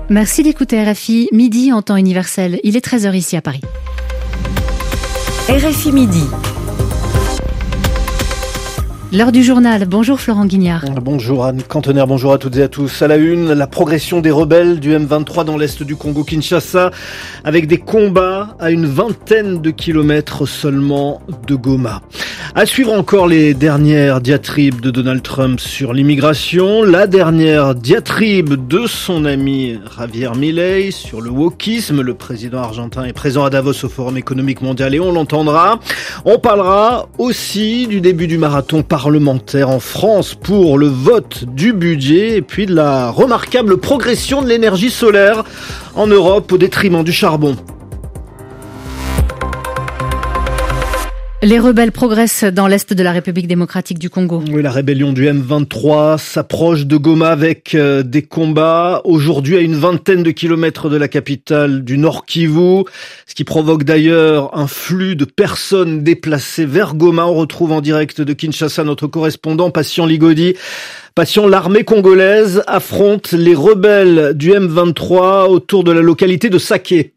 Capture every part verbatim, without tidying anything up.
Merci d'écouter R F I, midi en temps universel. Il est treize heures ici à Paris. R F I Midi. L'heure du journal. Bonjour Florent Guignard. Bonjour Anne Cantonner, bonjour à toutes et à tous. À la une, la progression des rebelles du M vingt-trois dans l'est du Congo Kinshasa, avec des combats à une vingtaine de kilomètres seulement de Goma. À suivre encore les dernières diatribes de Donald Trump sur l'immigration, la dernière diatribe de son ami Javier Milei sur le wokisme. Le président argentin est présent à Davos au Forum économique mondial et on l'entendra. On parlera aussi du début du marathon parlementaire en France pour le vote du budget et puis de la remarquable progression de l'énergie solaire en Europe au détriment du charbon. Les rebelles progressent dans l'est de la République démocratique du Congo. Oui, la rébellion du M vingt-trois s'approche de Goma avec euh, des combats aujourd'hui à une vingtaine de kilomètres de la capitale du Nord Kivu, ce qui provoque d'ailleurs un flux de personnes déplacées vers Goma. On retrouve en direct de Kinshasa notre correspondant Patient Ligodi. Patient, l'armée congolaise affronte les rebelles du M vingt-trois autour de la localité de Saké.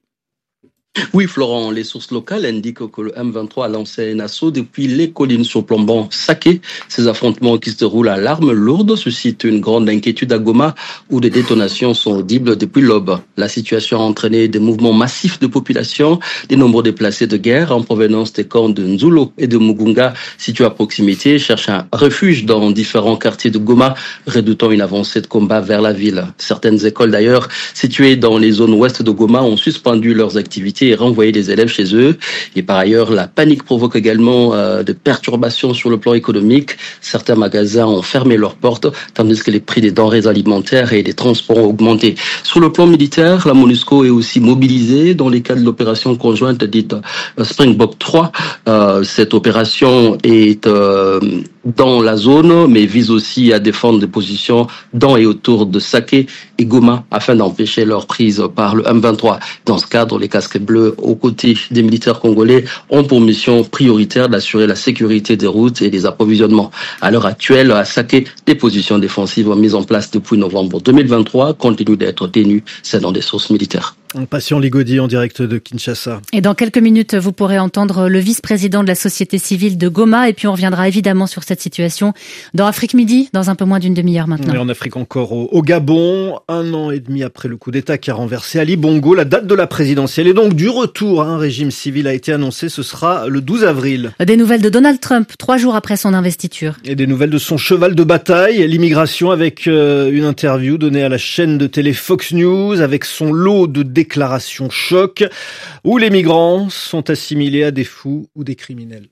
Oui, Florent, les sources locales indiquent que le M vingt-trois a lancé un assaut depuis les collines surplombant Saké. Ces affrontements qui se déroulent à l'arme lourde suscitent une grande inquiétude à Goma où des détonations sont audibles depuis l'aube. La situation a entraîné des mouvements massifs de population, des nombreux déplacés de guerre en provenance des camps de Nzulo et de Mugunga situés à proximité cherchent un refuge dans différents quartiers de Goma, redoutant une avancée de combat vers la ville. Certaines écoles d'ailleurs situées dans les zones ouest de Goma ont suspendu leurs activités et renvoyer des élèves chez eux. Et par ailleurs, la panique provoque également euh, des perturbations sur le plan économique. Certains magasins ont fermé leurs portes, tandis que les prix des denrées alimentaires et des transports ont augmenté. Sur le plan militaire, la MONUSCO est aussi mobilisée dans les cas de l'opération conjointe dite euh, Springbok trois. Euh, cette opération est euh, dans la zone, mais vise aussi à défendre des positions dans et autour de Saké et Goma afin d'empêcher leur prise par le M vingt-trois. Dans ce cadre, les casques bleus aux côtés des militaires congolais ont pour mission prioritaire d'assurer la sécurité des routes et des approvisionnements. À l'heure actuelle, à Saké, des positions défensives mises en place depuis novembre deux mille vingt-trois continuent d'être tenues, c'est dans des sources militaires. Patient Ligodi en direct de Kinshasa. Et dans quelques minutes, vous pourrez entendre le vice-président de la société civile de Goma. Et puis on reviendra évidemment sur cette situation dans Afrique Midi, dans un peu moins d'une demi-heure maintenant. Et en Afrique encore au, au Gabon, un an et demi après le coup d'État qui a renversé Ali Bongo, la date de la présidentielle et donc du retour à un régime civil a été annoncé. Ce sera le douze avril. Des nouvelles de Donald Trump, trois jours après son investiture. Et des nouvelles de son cheval de bataille, l'immigration, avec euh, une interview donnée à la chaîne de télé Fox News, avec son lot de déclaration choc où les migrants sont assimilés à des fous ou des criminels.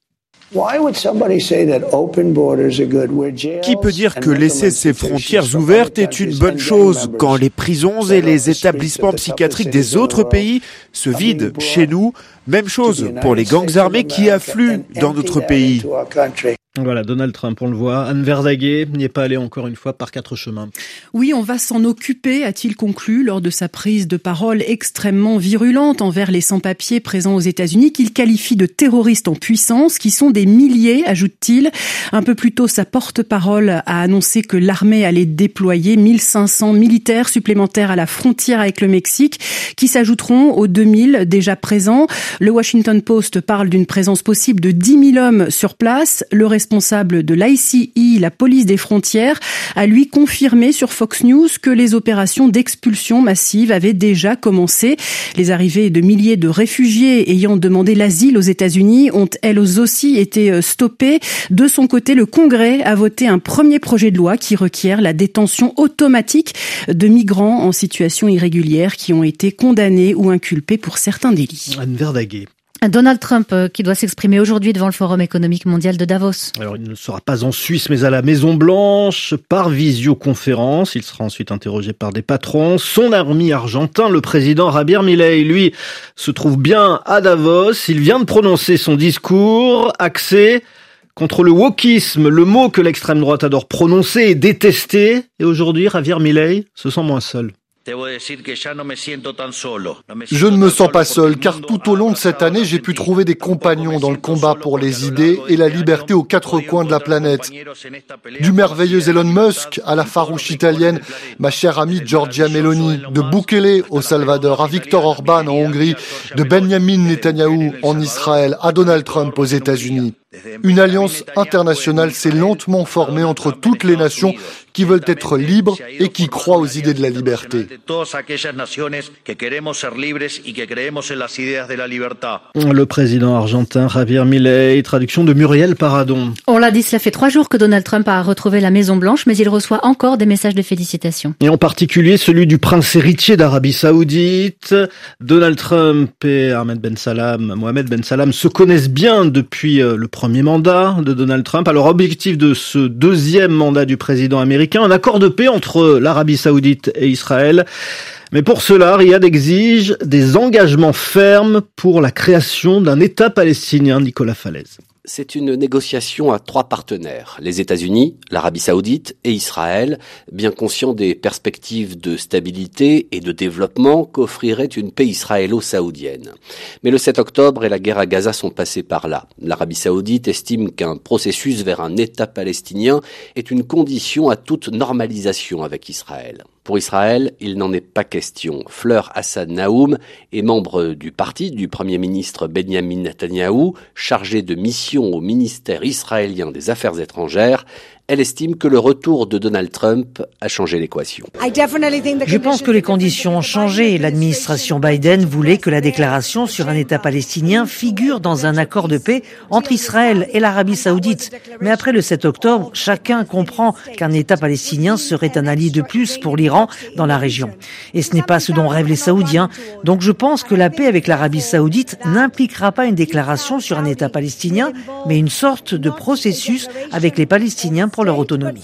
Qui peut dire que laisser ses frontières ouvertes est une bonne chose quand les prisons et les établissements psychiatriques des autres pays se vident chez nous? Même chose pour les gangs armés qui affluent dans notre pays. Voilà, Donald Trump, on le voit. Anne Verdaguet n'y est pas allée encore une fois par quatre chemins. Oui, on va s'en occuper, a-t-il conclu lors de sa prise de parole extrêmement virulente envers les sans-papiers présents aux États-Unis, qu'il qualifie de terroristes en puissance, qui sont des milliers, ajoute-t-il. Un peu plus tôt, sa porte-parole a annoncé que l'armée allait déployer mille cinq cents militaires supplémentaires à la frontière avec le Mexique, qui s'ajouteront aux deux mille déjà présents. Le Washington Post parle d'une présence possible de dix mille hommes sur place. Le responsable de l'I C E, la police des frontières, a lui confirmé sur Fox News que les opérations d'expulsion massive avaient déjà commencé. Les arrivées de milliers de réfugiés ayant demandé l'asile aux États-Unis ont elles aussi été stoppées. De son côté, le Congrès a voté un premier projet de loi qui requiert la détention automatique de migrants en situation irrégulière qui ont été condamnés ou inculpés pour certains délits. Anne Verdaguet. Donald Trump qui doit s'exprimer aujourd'hui devant le Forum économique mondial de Davos. Alors il ne sera pas en Suisse mais à la Maison Blanche par visioconférence. Il sera ensuite interrogé par des patrons. Son ami argentin, le président Javier Milei, lui, se trouve bien à Davos. Il vient de prononcer son discours axé contre le wokisme, le mot que l'extrême droite adore prononcer et détester. Et aujourd'hui, Javier Milei se sent moins seul. Je ne me sens pas seul, car tout au long de cette année, j'ai pu trouver des compagnons dans le combat pour les idées et la liberté aux quatre coins de la planète. Du merveilleux Elon Musk à la farouche italienne, ma chère amie Giorgia Meloni, de Bukele au Salvador, à Viktor Orban en Hongrie, de Benjamin Netanyahou en Israël, à Donald Trump aux États-Unis. Une alliance internationale s'est lentement formée entre toutes les nations qui veulent être libres et qui croient aux idées de la liberté. Le président argentin Javier Milei, traduction de Muriel Paradon. On l'a dit, cela fait trois jours que Donald Trump a retrouvé la Maison-Blanche, mais il reçoit encore des messages de félicitations. Et en particulier celui du prince héritier d'Arabie Saoudite. Donald Trump et Ahmed Ben Salam, Mohamed Ben Salam se connaissent bien depuis le premier mandat de Donald Trump. Alors, objectif de ce deuxième mandat du président américain, un accord de paix entre l'Arabie Saoudite et Israël. Mais pour cela, Riyad exige des engagements fermes pour la création d'un État palestinien. Nicolas Falaise. C'est une négociation à trois partenaires, les États-Unis, l'Arabie Saoudite et Israël, bien conscients des perspectives de stabilité et de développement qu'offrirait une paix israélo-saoudienne. Mais le sept octobre et la guerre à Gaza sont passés par là. L'Arabie Saoudite estime qu'un processus vers un État palestinien est une condition à toute normalisation avec Israël. Pour Israël, il n'en est pas question. Fleur Hassan Naoum est membre du parti du Premier ministre Benjamin Netanyahou, chargé de mission au ministère israélien des Affaires étrangères. Elle estime que le retour de Donald Trump a changé l'équation. Je pense que les conditions ont changé. L'administration Biden voulait que la déclaration sur un État palestinien figure dans un accord de paix entre Israël et l'Arabie Saoudite. Mais après le sept octobre, chacun comprend qu'un État palestinien serait un allié de plus pour l'Iran dans la région. Et ce n'est pas ce dont rêvent les Saoudiens. Donc je pense que la paix avec l'Arabie Saoudite n'impliquera pas une déclaration sur un État palestinien, mais une sorte de processus avec les Palestiniens pour leur autonomie.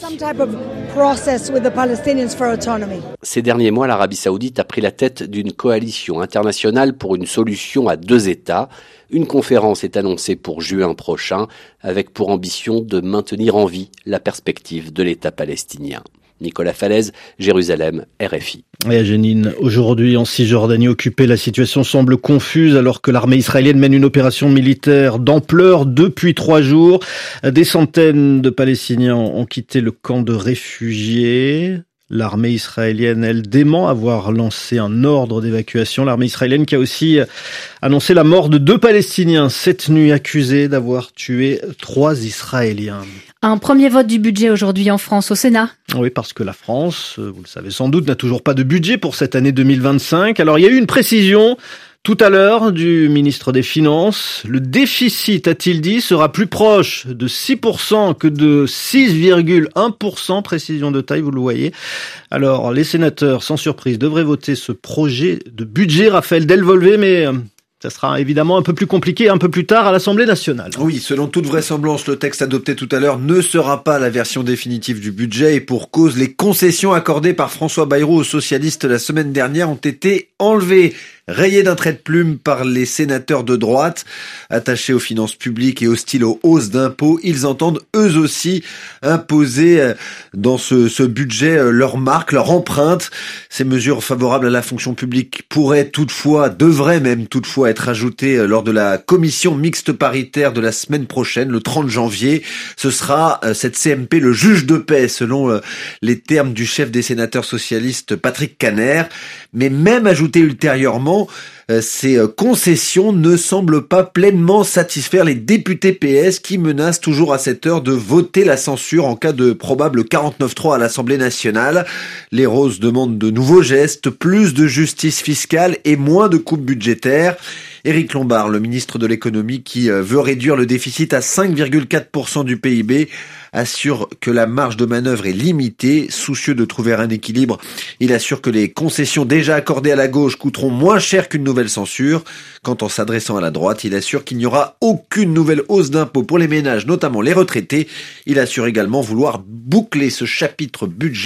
Ces derniers mois, l'Arabie Saoudite a pris la tête d'une coalition internationale pour une solution à deux États. Une conférence est annoncée pour juin prochain, avec pour ambition de maintenir en vie la perspective de l'État palestinien. Nicolas Falaise, Jérusalem, R F I. Et à Jenin, aujourd'hui en Cisjordanie occupée, la situation semble confuse alors que l'armée israélienne mène une opération militaire d'ampleur depuis trois jours. Des centaines de Palestiniens ont quitté le camp de réfugiés. L'armée israélienne, elle, dément avoir lancé un ordre d'évacuation. L'armée israélienne qui a aussi annoncé la mort de deux Palestiniens cette nuit, accusés d'avoir tué trois Israéliens. Un premier vote du budget aujourd'hui en France au Sénat. Oui, parce que la France, vous le savez sans doute, n'a toujours pas de budget pour cette année deux mille vingt-cinq. Alors, il y a eu une précision tout à l'heure du ministre des Finances. Le déficit, a-t-il dit, sera plus proche de six pour cent que de six virgule un pour cent, précision de taille, vous le voyez. Alors, les sénateurs, sans surprise, devraient voter ce projet de budget, Raphaël Delvolvé, mais ça sera évidemment un peu plus compliqué un peu plus tard à l'Assemblée nationale. Oui, selon toute vraisemblance, le texte adopté tout à l'heure ne sera pas la version définitive du budget et pour cause, les concessions accordées par François Bayrou aux socialistes la semaine dernière ont été enlevées. Rayé d'un trait de plume par les sénateurs de droite, attachés aux finances publiques et hostiles aux hausses d'impôts, ils entendent eux aussi imposer dans ce, ce budget leur marque, leur empreinte. Ces mesures favorables à la fonction publique pourraient toutefois, devraient même toutefois être ajoutées lors de la commission mixte paritaire de la semaine prochaine, le trente janvier. Ce sera cette C M P le juge de paix, selon les termes du chef des sénateurs socialistes Patrick Kanner. Mais même ajoutées ultérieurement, ces concessions ne semblent pas pleinement satisfaire les députés P S qui menacent toujours à cette heure de voter la censure en cas de probable quarante-neuf trois à l'Assemblée nationale. Les Roses demandent de nouveaux gestes, plus de justice fiscale et moins de coupes budgétaires. Éric Lombard, le ministre de l'économie qui veut réduire le déficit à cinq virgule quatre pour cent du P I B, assure que la marge de manœuvre est limitée. Soucieux de trouver un équilibre, il assure que les concessions déjà accordées à la gauche coûteront moins cher qu'une nouvelle censure. Quant en s'adressant à la droite, il assure qu'il n'y aura aucune nouvelle hausse d'impôts pour les ménages, notamment les retraités. Il assure également vouloir boucler ce chapitre budget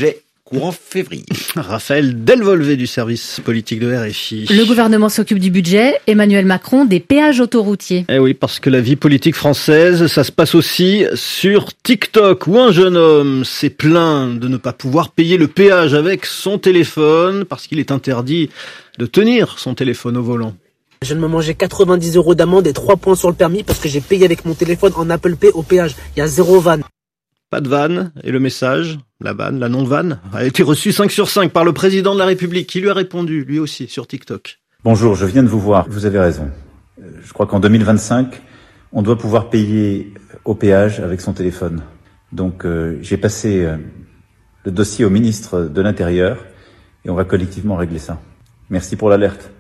courant février. Raphaël Delvolvé du service politique de R F I. Le gouvernement s'occupe du budget, Emmanuel Macron des péages autoroutiers. Eh oui, parce que la vie politique française, ça se passe aussi sur TikTok, où un jeune homme s'est plaint de ne pas pouvoir payer le péage avec son téléphone, parce qu'il est interdit de tenir son téléphone au volant. Je viens de me manger quatre-vingt-dix euros d'amende et trois points sur le permis parce que j'ai payé avec mon téléphone en Apple Pay au péage. Il y a zéro vanne. Pas de vanne, et le message, la vanne, la non-vanne, a été reçu cinq sur cinq par le président de la République, qui lui a répondu, lui aussi, sur TikTok. Bonjour, je viens de vous voir, vous avez raison. Je crois qu'en deux mille vingt-cinq, on doit pouvoir payer au péage avec son téléphone. Donc euh, j'ai passé euh, le dossier au ministre de l'Intérieur, et on va collectivement régler ça. Merci pour l'alerte.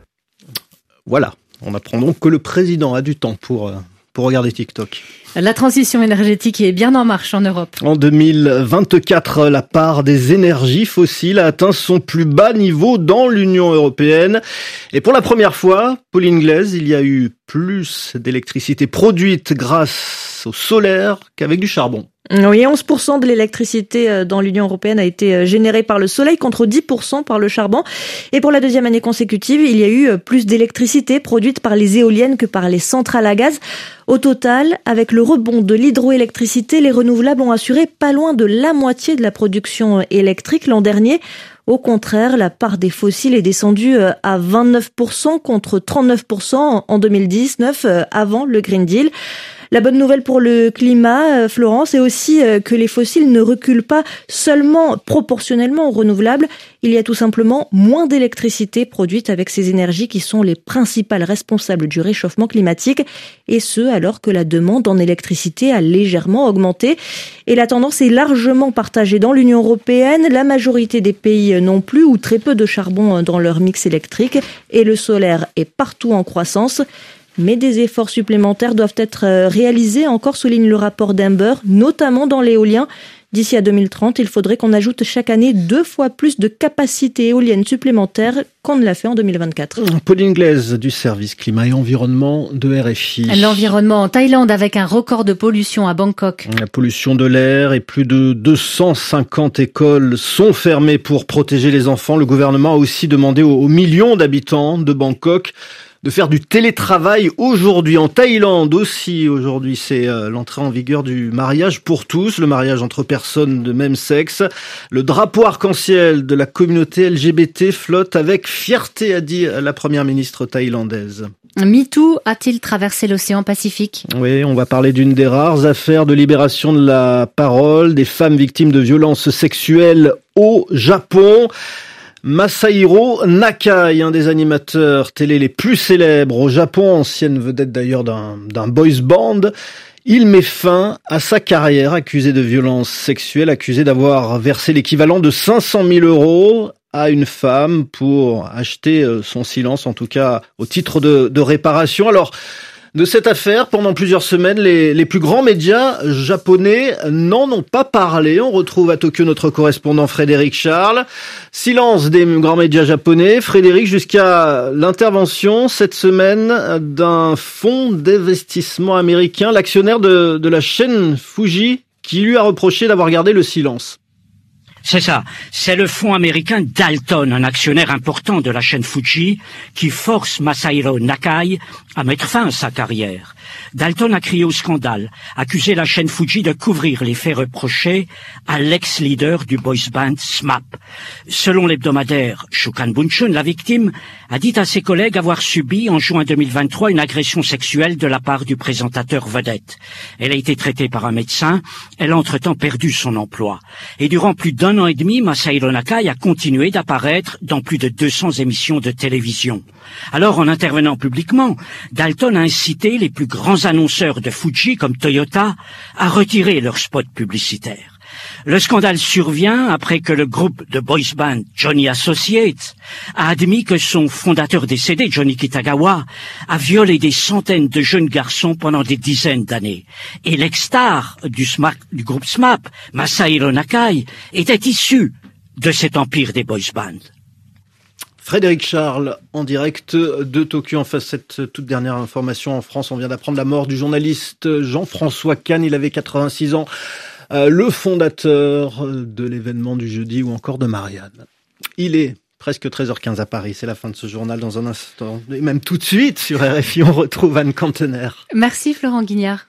Voilà, on apprend donc que le président a du temps pour, pour regarder TikTok. La transition énergétique est bien en marche en Europe. En deux mille vingt-quatre, la part des énergies fossiles a atteint son plus bas niveau dans l'Union européenne. Et pour la première fois, Pauline Glaise, il y a eu plus d'électricité produite grâce au solaire qu'avec du charbon. Oui, onze pour cent de l'électricité dans l'Union européenne a été générée par le soleil contre dix pour cent par le charbon. Et pour la deuxième année consécutive, il y a eu plus d'électricité produite par les éoliennes que par les centrales à gaz. Au total, avec le rebond de l'hydroélectricité, les renouvelables ont assuré pas loin de la moitié de la production électrique l'an dernier. Au contraire, la part des fossiles est descendue à vingt-neuf pour cent contre trente-neuf pour cent en deux mille dix-neuf, avant le Green Deal. La bonne nouvelle pour le climat, Florence, est aussi que les fossiles ne reculent pas seulement proportionnellement aux renouvelables. Il y a tout simplement moins d'électricité produite avec ces énergies qui sont les principales responsables du réchauffement climatique, et ce alors que la demande en électricité a légèrement augmenté. Et la tendance est largement partagée dans l'Union européenne. La majorité des pays n'ont plus ou très peu de charbon dans leur mix électrique, et le solaire est partout en croissance. Mais des efforts supplémentaires doivent être réalisés, encore souligne le rapport d'Amber, notamment dans l'éolien. D'ici à deux mille trente, il faudrait qu'on ajoute chaque année deux fois plus de capacités éoliennes supplémentaires qu'on ne l'a fait en deux mille vingt-quatre. Pauline Glaise du service climat et environnement de R F I. L'environnement en Thaïlande avec un record de pollution à Bangkok. La pollution de l'air et plus de deux cent cinquante écoles sont fermées pour protéger les enfants. Le gouvernement a aussi demandé aux millions d'habitants de Bangkok de faire du télétravail aujourd'hui. En Thaïlande aussi, aujourd'hui, c'est euh, l'entrée en vigueur du mariage pour tous, le mariage entre personnes de même sexe. Le drapeau arc-en-ciel de la communauté L G B T flotte avec fierté, a dit la première ministre thaïlandaise. MeToo a-t-il traversé l'océan Pacifique ? Oui, on va parler d'une des rares affaires de libération de la parole des femmes victimes de violences sexuelles au Japon. Masahiro Nakai, un des animateurs télé les plus célèbres au Japon, ancienne vedette d'ailleurs d'un, d'un boys band, il met fin à sa carrière, accusé de violences sexuelles, accusé d'avoir versé l'équivalent de cinq cent mille euros à une femme pour acheter son silence, en tout cas au titre de, de réparation. Alors, de cette affaire, pendant plusieurs semaines, les, les plus grands médias japonais n'en ont pas parlé. On retrouve à Tokyo notre correspondant Frédéric Charles. Silence des grands médias japonais. Frédéric, jusqu'à l'intervention cette semaine d'un fonds d'investissement américain, l'actionnaire de, de la chaîne Fuji, qui lui a reproché d'avoir gardé le silence. C'est ça, c'est le fonds américain Dalton, un actionnaire important de la chaîne Fuji, qui force Masahiro Nakai à mettre fin à sa carrière. Dalton a crié au scandale, accusé la chaîne Fuji de couvrir les faits reprochés à l'ex-leader du boys band S M A P. Selon l'hebdomadaire Shukan Bunshun, la victime a dit à ses collègues avoir subi en juin deux mille vingt-trois une agression sexuelle de la part du présentateur vedette. Elle a été traitée par un médecin, elle a entre-temps perdu son emploi. Et durant plus d'un an et demi, Masahiro Nakai a continué d'apparaître dans plus de deux cents émissions de télévision. Alors, en intervenant publiquement, Dalton a incité les plus grands annonceurs de Fuji, comme Toyota, à retirer leurs spots publicitaires. Le scandale survient après que le groupe de boys band Johnny Associates a admis que son fondateur décédé, Johnny Kitagawa, a violé des centaines de jeunes garçons pendant des dizaines d'années. Et l'ex-star du, S M A P, du groupe S M A P, Masahiro Nakai, était issu de cet empire des boys band. Frédéric Charles, en direct de Tokyo. En face, cette toute dernière information en France, on vient d'apprendre la mort du journaliste Jean-François Kahn. Il avait quatre-vingt-six ans. euh, le fondateur de l'événement du jeudi ou encore de Marianne. Il est presque treize heures quinze à Paris, c'est la fin de ce journal dans un instant. Et même tout de suite sur R F I, on retrouve Anne Cantener. Merci Florent Guignard.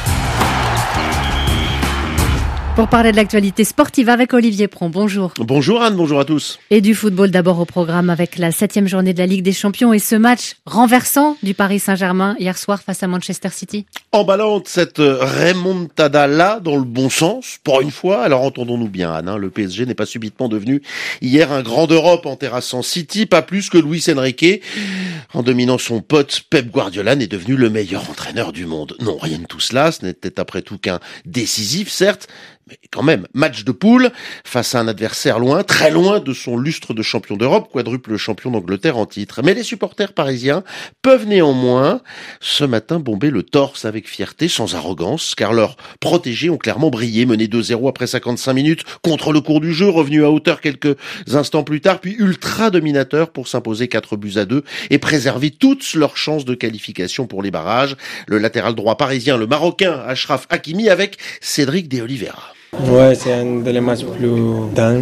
Pour parler de l'actualité sportive avec Olivier Pron, bonjour. Bonjour Anne, bonjour à tous. Et du football d'abord au programme avec la septième journée de la Ligue des Champions et ce match renversant du Paris Saint-Germain hier soir face à Manchester City. Emballante cette remontada-là dans le bon sens, pour une fois. Alors entendons-nous bien Anne, hein, le P S G n'est pas subitement devenu hier un grand d'Europe en terrassant City, pas plus que Luis Enrique. En dominant son pote, Pep Guardiola n'est devenu le meilleur entraîneur du monde. Non, rien de tout cela, ce n'était après tout qu'un décisif, certes, mais quand même, match de poule face à un adversaire loin, très loin de son lustre de champion d'Europe, quadruple champion d'Angleterre en titre. Mais les supporters parisiens peuvent néanmoins, ce matin, bomber le torse avec fierté, sans arrogance, car leurs protégés ont clairement brillé, menés deux zéro après cinquante-cinq minutes contre le cours du jeu, revenu à hauteur quelques instants plus tard, puis ultra dominateur pour s'imposer quatre buts à deux et préserver toutes leurs chances de qualification pour les barrages. Le latéral droit parisien, le Marocain Achraf Hakimi avec Cédric de Oliveira. Ouais, c'est un des matchs plus dingues.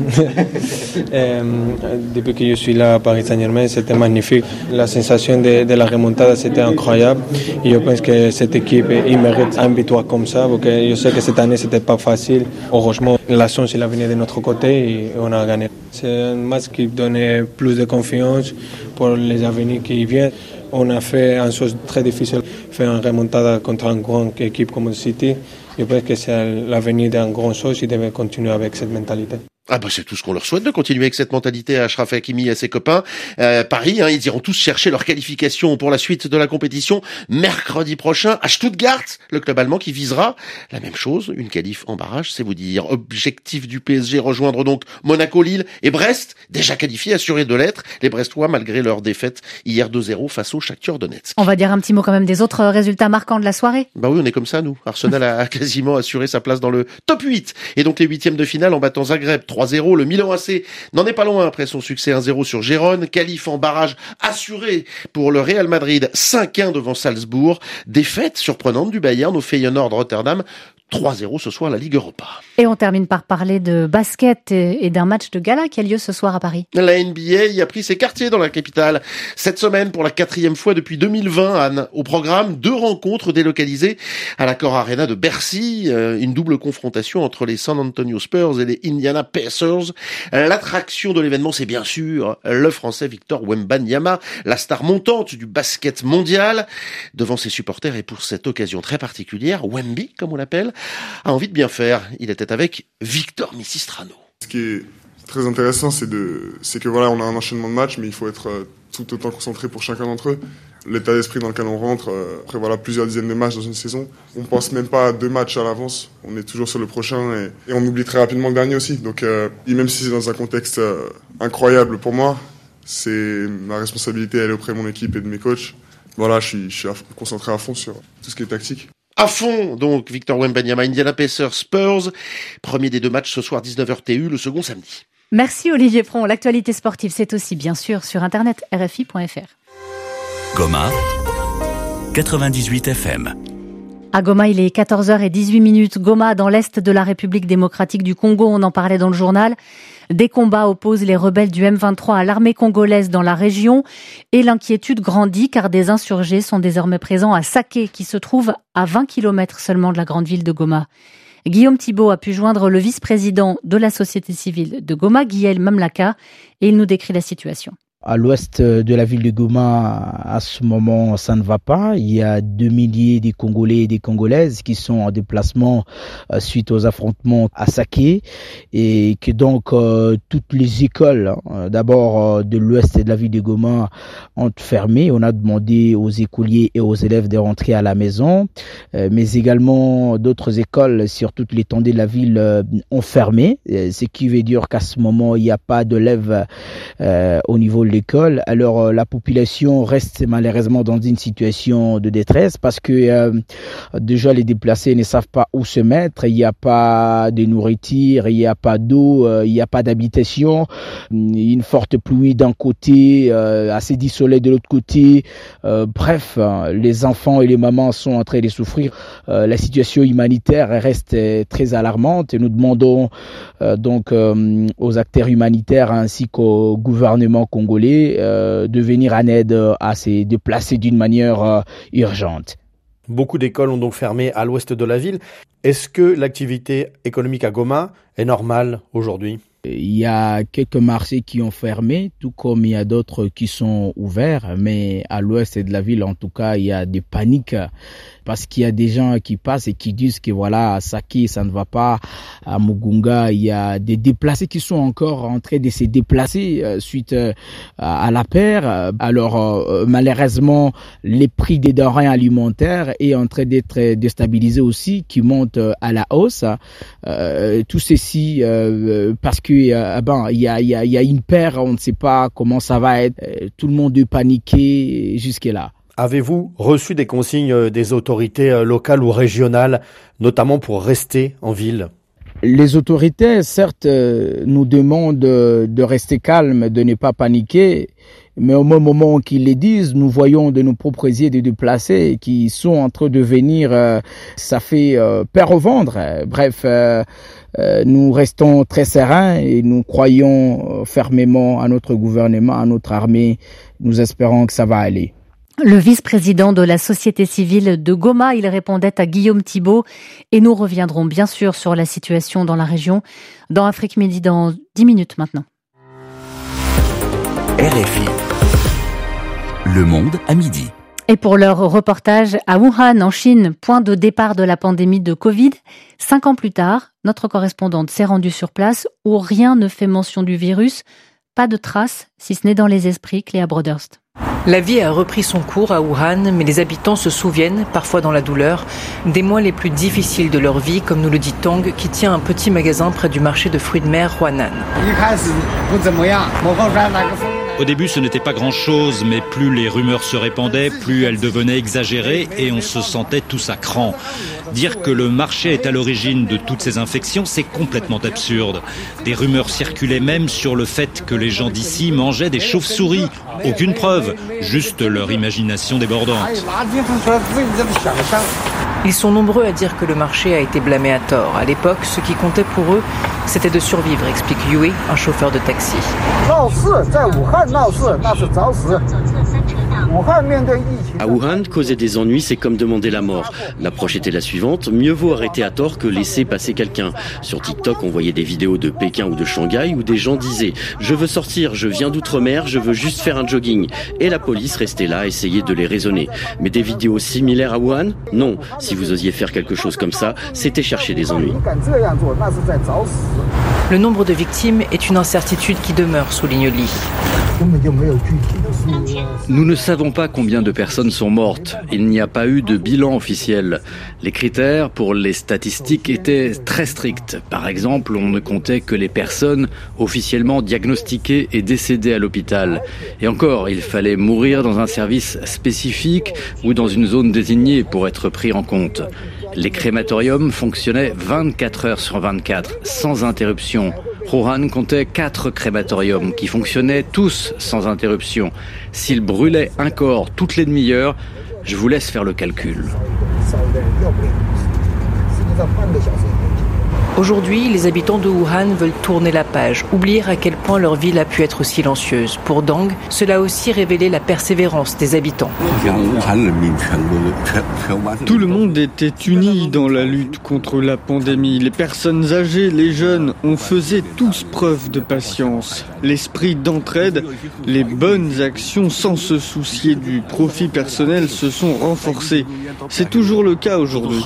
euh, depuis que je suis là à Paris Saint-Germain, c'était magnifique. La sensation de, de la remontada, c'était incroyable. Et je pense que cette équipe, il mérite une victoire comme ça, parce que je sais que cette année, c'était pas facile. Heureusement, la chance, il a venu de notre côté et on a gagné. C'est un match qui donne plus de confiance pour les avenirs qui viennent. On a fait une chose très difficile, faire une remontada contre une grande équipe comme le City. Je pense que c'est l'avenir d'un grand chose, il devait continuer avec cette mentalité. Ah bah c'est tout ce qu'on leur souhaite, de continuer avec cette mentalité à Achraf Hakimi et à ses copains. Euh, Paris, hein, ils iront tous chercher leur qualification pour la suite de la compétition mercredi prochain à Stuttgart, le club allemand qui visera la même chose, une qualif en barrage, c'est vous dire. Objectif du P S G, rejoindre donc Monaco, Lille et Brest, déjà qualifiés, assurés de l'être. Les Brestois, malgré leur défaite hier deux zéro face au Shakhtar Donetsk. On va dire un petit mot quand même des autres résultats marquants de la soirée. Bah oui, on est comme ça, nous. Arsenal a quasiment assuré sa place dans le top huit. Et donc les huitièmes de finale en battant Zagreb trois zéro. Le Milan A C n'en est pas loin après son succès un zéro sur Gérone. Qualif en barrage assuré pour le Real Madrid cinq un devant Salzbourg. Défaite surprenante du Bayern au Feyenoord Rotterdam. trois zéro ce soir, la Ligue Europa. Et on termine par parler de basket et d'un match de gala qui a lieu ce soir à Paris. La N B A y a pris ses quartiers dans la capitale. Cette semaine, pour la quatrième fois depuis deux mille vingt, Anne, au programme, deux rencontres délocalisées à l'Accor Arena de Bercy. Une double confrontation entre les San Antonio Spurs et les Indiana Pacers. L'attraction de l'événement, c'est bien sûr le Français Victor Wembanyama, la star montante du basket mondial. Devant ses supporters et pour cette occasion très particulière, Wemby, comme on l'appelle, a envie de bien faire. Il était avec Victor Misistrano. Ce qui est très intéressant, c'est de, c'est que voilà, on a un enchaînement de matchs, mais il faut être euh, tout autant concentré pour chacun d'entre eux. L'état d'esprit dans lequel on rentre, euh, après voilà plusieurs dizaines de matchs dans une saison, on pense même pas à deux matchs à l'avance. On est toujours sur le prochain et, et on oublie très rapidement le dernier aussi. Donc, euh, et même si c'est dans un contexte euh, incroyable pour moi, c'est ma responsabilité, elle est auprès de mon équipe et de mes coachs. Voilà, je suis, je suis concentré à fond sur tout ce qui est tactique. À fond, donc, Victor Wembanyama, Indiana Pacers, Spurs. Premier des deux matchs ce soir, dix-neuf heures T U, le second samedi. Merci Olivier Pron. L'actualité sportive, c'est aussi bien sûr sur internet r f i point f r. Goma, quatre-vingt-dix-huit F M. À Goma, il est quatorze heures dix-huit minutes. Goma, dans l'est de la République démocratique du Congo, on en parlait dans le journal. Des combats opposent les rebelles du M vingt-trois à l'armée congolaise dans la région et l'inquiétude grandit car des insurgés sont désormais présents à Saké qui se trouve à vingt kilomètres seulement de la grande ville de Goma. Guillaume Thibault a pu joindre le vice-président de la société civile de Goma, Guiel Mamlaka, et il nous décrit la situation. À l'ouest de la ville de Goma, à ce moment, ça ne va pas. Il y a deux milliers de Congolais et des Congolaises qui sont en déplacement euh, suite aux affrontements à Saké et que donc euh, toutes les écoles, hein, d'abord euh, de l'ouest de la ville de Goma, ont fermé. On a demandé aux écoliers et aux élèves de rentrer à la maison, euh, mais également d'autres écoles sur toute l'étendue de la ville euh, ont fermé, ce qui veut dire qu'à ce moment, il n'y a pas d'élèves euh, au niveau hall d'école. Alors euh, la population reste malheureusement dans une situation de détresse parce que euh, déjà les déplacés ne savent pas où se mettre. Il n'y a pas de nourriture, il n'y a pas d'eau, euh, il n'y a pas d'habitation. Une forte pluie d'un côté, euh, assez du soleil de l'autre côté. Euh, bref, hein, les enfants et les mamans sont en train de souffrir. Euh, la situation humanitaire reste euh, très alarmante et nous demandons euh, donc euh, aux acteurs humanitaires ainsi qu'au gouvernement congolais euh, de venir en aide à ces déplacés d'une manière euh, urgente. Beaucoup d'écoles ont donc fermé à l'ouest de la ville. Est-ce que l'activité économique à Goma est normale aujourd'hui ? Il y a quelques marchés qui ont fermé, tout comme il y a d'autres qui sont ouverts. Mais à l'ouest de la ville, en tout cas, il y a des paniques parce qu'il y a des gens qui passent et qui disent que voilà, à Sake, ça ne va pas. À Mugunga, il y a des déplacés qui sont encore en train de se déplacer euh, suite euh, à la paire. Alors, euh, malheureusement, les prix des denrées alimentaires est en train d'être déstabilisé aussi, qui montent à la hausse. Euh, tout ceci euh, parce que euh, ben, il y a, il y a, il y a une paire, on ne sait pas comment ça va être. Euh, tout le monde est paniqué jusque-là. Avez-vous reçu des consignes des autorités locales ou régionales, notamment pour rester en ville ? Les autorités, certes, nous demandent de rester calmes, de ne pas paniquer, mais au même moment qu'ils les disent, nous voyons de nos propres yeux des déplacés qui sont en train de venir, euh, ça fait euh, peur au ventre. Bref, euh, euh, nous restons très sereins et nous croyons fermement à notre gouvernement, à notre armée. Nous espérons que ça va aller. Le vice-président de la société civile de Goma, il répondait à Guillaume Thibault et nous reviendrons bien sûr sur la situation dans la région dans Afrique Midi dans dix minutes maintenant. R F I. Le monde à midi. Et pour leur reportage à Wuhan, en Chine, point de départ de la pandémie de Covid, cinq ans plus tard, notre correspondante s'est rendue sur place où rien ne fait mention du virus, pas de traces, si ce n'est dans les esprits, Cléa Broderst. La vie a repris son cours à Wuhan, mais les habitants se souviennent, parfois dans la douleur, des mois les plus difficiles de leur vie, comme nous le dit Tong, qui tient un petit magasin près du marché de fruits de mer Huanan. Au début, ce n'était pas grand-chose, mais plus les rumeurs se répandaient, plus elles devenaient exagérées et on se sentait tous à cran. Dire que le marché est à l'origine de toutes ces infections, c'est complètement absurde. Des rumeurs circulaient même sur le fait que les gens d'ici mangeaient des chauves-souris. Aucune preuve, juste leur imagination débordante. Ils sont nombreux à dire que le marché a été blâmé à tort. À l'époque, ce qui comptait pour eux, c'était de survivre, explique Yue, un chauffeur de taxi. À Wuhan, causer des ennuis, c'est comme demander la mort. L'approche était la suivante, mieux vaut arrêter à tort que laisser passer quelqu'un. Sur TikTok, on voyait des vidéos de Pékin ou de Shanghai où des gens disaient « Je veux sortir, je viens d'outre-mer, je veux juste faire un jogging ». Et la police restait là, essayait de les raisonner. Mais des vidéos similaires à Wuhan ? Non. Si vous osiez faire quelque chose comme ça, c'était chercher des ennuis. Le nombre de victimes est une incertitude qui demeure, souligne Li. Nous ne savons pas combien de personnes sont mortes. Il n'y a pas eu de bilan officiel. Les critères pour les statistiques étaient très stricts. Par exemple, on ne comptait que les personnes officiellement diagnostiquées et décédées à l'hôpital. Et encore, il fallait mourir dans un service spécifique ou dans une zone désignée pour être pris en compte. Les crématoriums fonctionnaient vingt-quatre heures sur vingt-quatre, sans interruption. Wuhan comptait quatre crématoriums qui fonctionnaient tous sans interruption. S'ils brûlaient un corps toutes les demi-heures, je vous laisse faire le calcul. Aujourd'hui, les habitants de Wuhan veulent tourner la page, oublier à quel point leur ville a pu être silencieuse. Pour Dang, cela a aussi révélé la persévérance des habitants. Tout le monde était uni dans la lutte contre la pandémie. Les personnes âgées, les jeunes, on faisait tous preuve de patience. L'esprit d'entraide, les bonnes actions sans se soucier du profit personnel se sont renforcés. C'est toujours le cas aujourd'hui.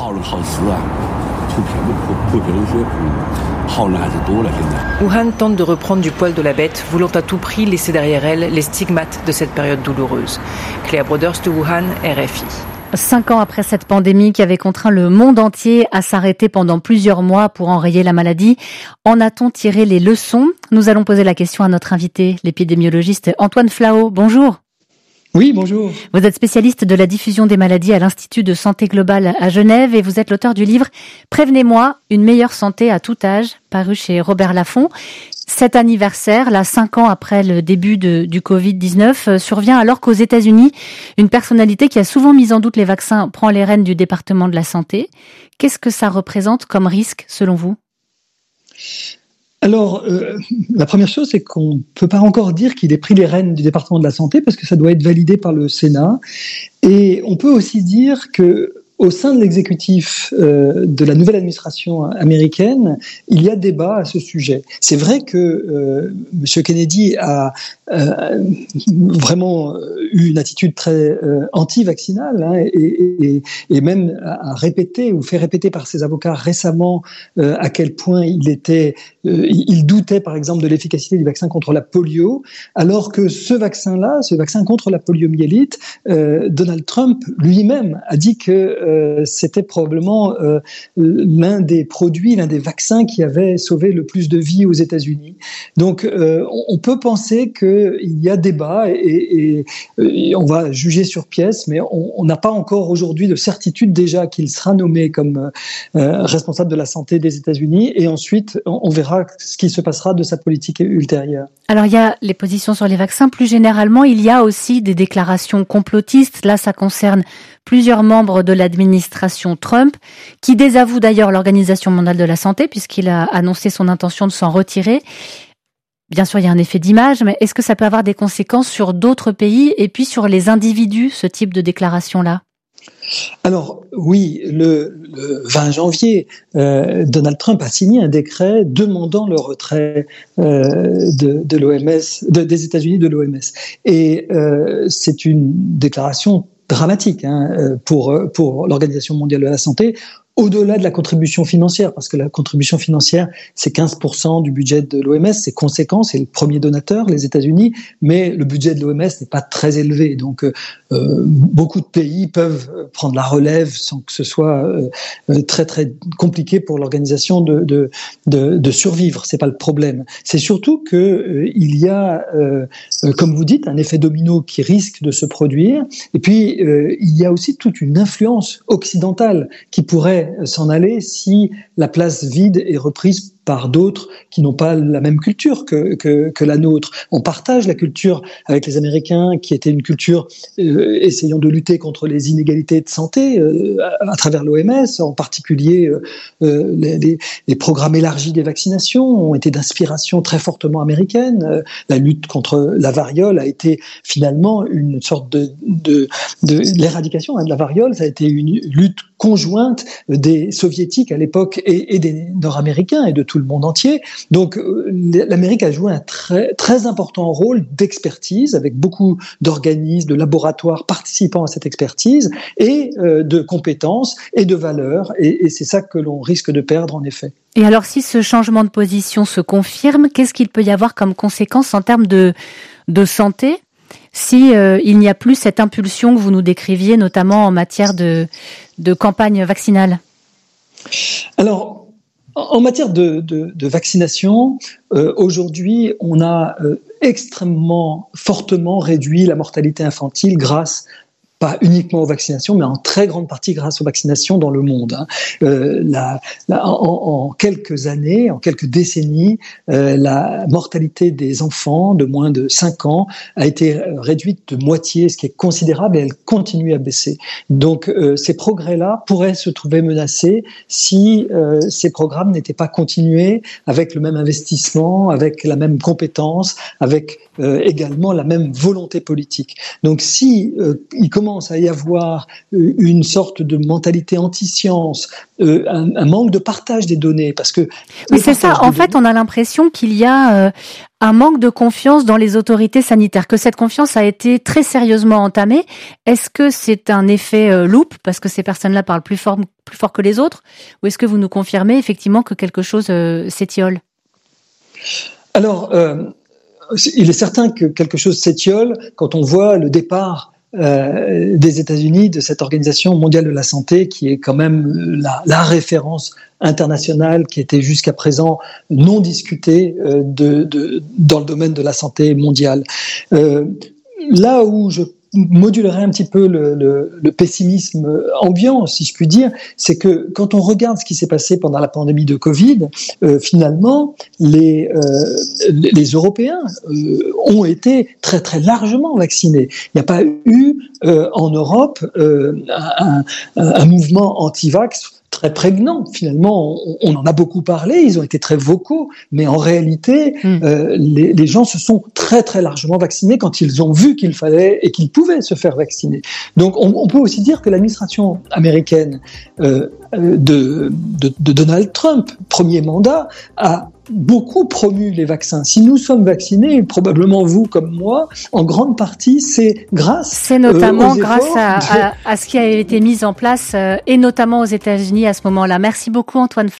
Wuhan tente de reprendre du poil de la bête, voulant à tout prix laisser derrière elle les stigmates de cette période douloureuse. Cléa Broderst de Wuhan, R F I. Cinq ans après cette pandémie qui avait contraint le monde entier à s'arrêter pendant plusieurs mois pour enrayer la maladie, en a-t-on tiré les leçons ? Nous allons poser la question à notre invité, l'épidémiologiste Antoine Flao. Bonjour. Oui, bonjour. Vous êtes spécialiste de la diffusion des maladies à l'Institut de santé globale à Genève et vous êtes l'auteur du livre « Prévenez-moi, une meilleure santé à tout âge » paru chez Robert Laffont. Cet anniversaire, là, cinq ans après le début de, du covid dix-neuf, euh, survient alors qu'aux États-Unis, une personnalité qui a souvent mis en doute les vaccins prend les rênes du département de la santé. Qu'est-ce que ça représente comme risque, selon vous ? Alors, euh, la première chose, c'est qu'on ne peut pas encore dire qu'il ait pris les rênes du département de la santé parce que ça doit être validé par le Sénat. Et on peut aussi dire que au sein de l'exécutif euh, de la nouvelle administration américaine, il y a débat à ce sujet. C'est vrai que euh, M. Kennedy a euh, vraiment eu une attitude très euh, anti-vaccinale hein, et, et, et même a répété ou fait répéter par ses avocats récemment euh, à quel point il était, euh, il doutait par exemple de l'efficacité du vaccin contre la polio, alors que ce vaccin-là, ce vaccin contre la poliomyélite, euh, Donald Trump lui-même a dit que euh, Euh, c'était probablement euh, l'un des produits, l'un des vaccins qui avait sauvé le plus de vies aux États-Unis. Donc, euh, on, on peut penser qu'il y a débat et, et, et on va juger sur pièce, mais on n'a pas encore aujourd'hui de certitude déjà qu'il sera nommé comme euh, responsable de la santé des États-Unis. Et ensuite, on, on verra ce qui se passera de sa politique ultérieure. Alors, il y a les positions sur les vaccins. Plus généralement, il y a aussi des déclarations complotistes. Là, ça concerne plusieurs membres de l'administration Trump, qui désavouent d'ailleurs l'Organisation mondiale de la santé, puisqu'il a annoncé son intention de s'en retirer. Bien sûr, il y a un effet d'image, mais est-ce que ça peut avoir des conséquences sur d'autres pays et puis sur les individus, ce type de déclaration-là ? Alors oui, le, le vingt janvier, euh, Donald Trump a signé un décret demandant le retrait euh, de, de l'O M S, de, des États-Unis de l'O M S. Et euh, c'est une déclaration dramatique hein, pour, pour l'Organisation mondiale de la santé, au-delà de la contribution financière, parce que la contribution financière, c'est quinze pour cent du budget de l'O M S, c'est conséquent, c'est le premier donateur, les États-Unis, mais le budget de l'O M S n'est pas très élevé. Donc, euh, beaucoup de pays peuvent prendre la relève sans que ce soit euh, très, très compliqué pour l'organisation de, de, de, de survivre. C'est pas le problème. C'est surtout que euh, il y a, euh, comme vous dites, un effet domino qui risque de se produire. Et puis, euh, il y a aussi toute une influence occidentale qui pourrait s'en aller si la place vide est reprise par d'autres qui n'ont pas la même culture que, que, que la nôtre. On partage la culture avec les Américains, qui était une culture euh, essayant de lutter contre les inégalités de santé euh, à, à travers l'O M S, en particulier euh, les, les, les programmes élargis des vaccinations ont été d'inspiration très fortement américaine. Euh, la lutte contre la variole a été finalement une sorte de, de, de l'éradication hein, de la variole, ça a été une lutte conjointe des soviétiques à l'époque et, et des nord-américains et de tout le monde entier. Donc l'Amérique a joué un très, très important rôle d'expertise avec beaucoup d'organismes, de laboratoires participant à cette expertise et euh, de compétences et de valeurs. Et, et c'est ça que l'on risque de perdre en effet. Et alors si ce changement de position se confirme, qu'est-ce qu'il peut y avoir comme conséquence en termes de, de santé ? Si euh, il n'y a plus cette impulsion que vous nous décriviez, notamment en matière de, de campagne vaccinale. Alors, en matière de, de, de vaccination, euh, aujourd'hui, on a euh, extrêmement fortement réduit la mortalité infantile grâce pas uniquement aux vaccinations, mais en très grande partie grâce aux vaccinations dans le monde. Hein. Euh, la, la, en, en quelques années, en quelques décennies, euh, la mortalité des enfants de moins de cinq ans a été réduite de moitié, ce qui est considérable, et elle continue à baisser. Donc euh, ces progrès-là pourraient se trouver menacés si euh, ces programmes n'étaient pas continués avec le même investissement, avec la même compétence, avec euh, également la même volonté politique. Donc si euh, il commence à y avoir une sorte de mentalité anti-science, euh, un, un manque de partage des données, parce que... Oui, c'est ça. En fait, on a l'impression qu'il y a euh, un manque de confiance dans les autorités sanitaires, que cette confiance a été très sérieusement entamée. Est-ce que c'est un effet euh, loupe, parce que ces personnes-là parlent plus fort, plus fort que les autres, ou est-ce que vous nous confirmez effectivement que quelque chose euh, s'étiole ? Alors, euh, il est certain que quelque chose s'étiole quand on voit le départ euh, des États-Unis, de cette Organisation mondiale de la santé, qui est quand même la, la référence internationale, qui était jusqu'à présent non discutée euh, de, de, dans le domaine de la santé mondiale. Euh, là où je modulerait un petit peu le, le, le pessimisme ambiant, si je puis dire, c'est que quand on regarde ce qui s'est passé pendant la pandémie de Covid, euh, finalement, les, euh, les Européens euh, ont été très très largement vaccinés. Il n'y a pas eu euh, en Europe euh, un, un mouvement anti-vax très prégnant. Finalement, on, on en a beaucoup parlé, ils ont été très vocaux, mais en réalité, mmh. euh, les, les gens se sont très très largement vaccinés quand ils ont vu qu'il fallait et qu'ils pouvaient se faire vacciner. Donc, on, on peut aussi dire que l'administration américaine euh, de, de, de Donald Trump, premier mandat, a beaucoup promu les vaccins. Si nous sommes vaccinés, probablement vous comme moi, en grande partie, c'est grâce C'est notamment euh, aux grâce à, de... à, à ce qui a été mis en place, euh, et notamment aux États-Unis à ce moment-là. Merci beaucoup Antoine Fleur.